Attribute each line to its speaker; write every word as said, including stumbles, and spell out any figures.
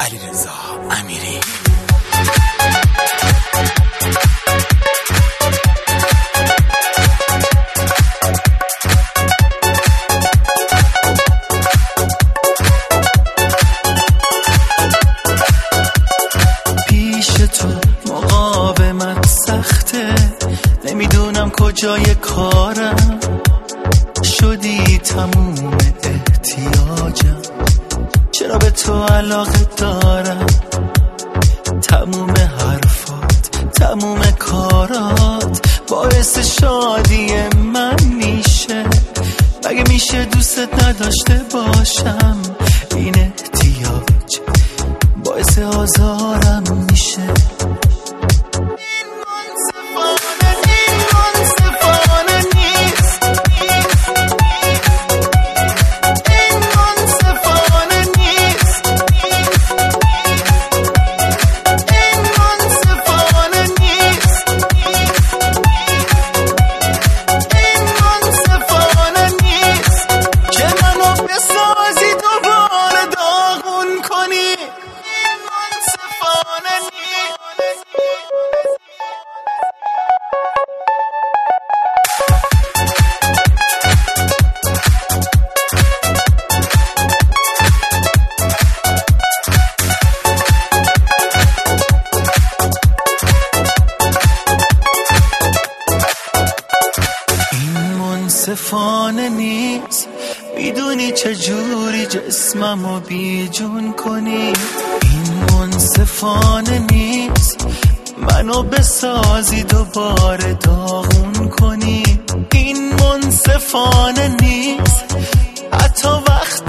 Speaker 1: علیرضا امیری.
Speaker 2: پیش تو مقاومت سخته، نمیدونم کجای کارم، شدی تموم احتیاجم، چرا به تو علاقه دارم، تموم حرفات تموم کارات باعث شادی من میشه، مگه میشه دوستت نداشته باشم، این احتیاج باعث آزارم میشه. منصفانه نیست، میدونی چجوری جسممو بیجون کنی، این منصفانه نیست، منو بسازی دوباره داغون کنی، این منصفانه نیست، حتی وقت